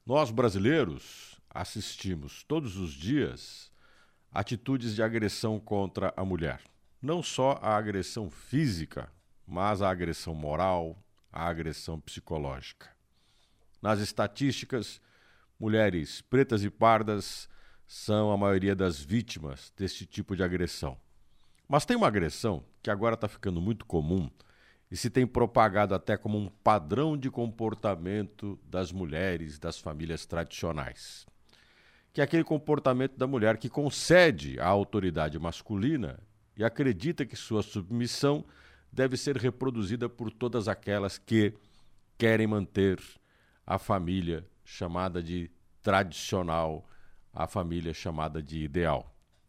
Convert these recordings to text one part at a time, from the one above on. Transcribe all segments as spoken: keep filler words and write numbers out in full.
Nós, brasileiros, assistimos todos os dias atitudes de agressão contra a mulher. Não só a agressão física, mas a agressão moral, a agressão psicológica. Nas estatísticas, mulheres pretas e pardas são a maioria das vítimas deste tipo de agressão. Mas tem uma agressão que agora está ficando muito comum e se tem propagado até como um padrão de comportamento das mulheres das famílias tradicionais. Que é aquele comportamento da mulher que concede à autoridade masculina e acredita que sua submissão deve ser reproduzida por todas aquelas que querem manter a família chamada de tradicional, a família chamada de ideal.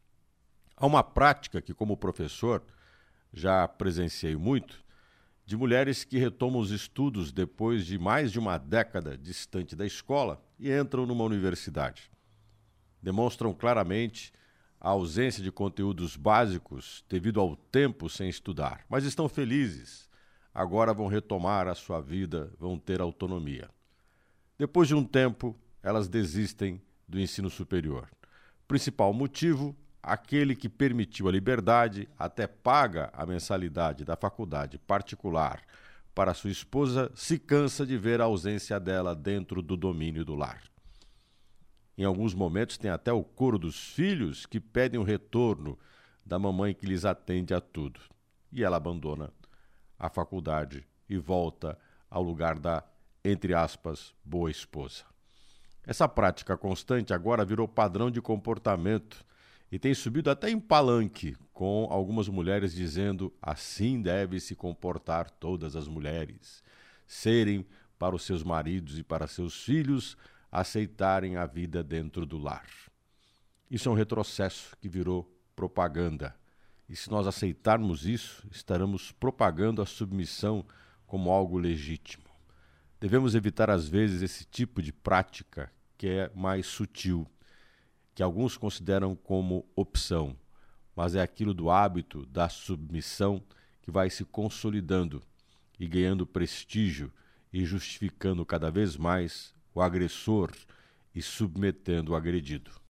Há uma prática que, como professor, já presenciei muito, de mulheres que retomam os estudos depois de mais de uma década distante da escola e entram numa universidade. Demonstram claramente a ausência de conteúdos básicos devido ao tempo sem estudar, mas estão felizes. Agora vão retomar a sua vida, vão ter autonomia. Depois de um tempo, elas desistem do ensino superior. Principal motivo, aquele que permitiu a liberdade, até paga a mensalidade da faculdade particular para sua esposa, se cansa de ver a ausência dela dentro do domínio do lar. Em alguns momentos tem até o coro dos filhos que pedem o retorno da mamãe que lhes atende a tudo. E ela abandona a faculdade e volta ao lugar da, entre aspas, boa esposa. Essa prática constante agora virou padrão de comportamento e tem subido até em palanque, com algumas mulheres dizendo assim deve se comportar todas as mulheres, serem para os seus maridos e para seus filhos, aceitarem a vida dentro do lar. Isso é um retrocesso que virou propaganda. E se nós aceitarmos isso, estaremos propagando a submissão como algo legítimo. Devemos evitar, às vezes, esse tipo de prática que é mais sutil, que alguns consideram como opção, mas é aquilo do hábito da submissão que vai se consolidando e ganhando prestígio e justificando cada vez mais o agressor e submetendo o agredido.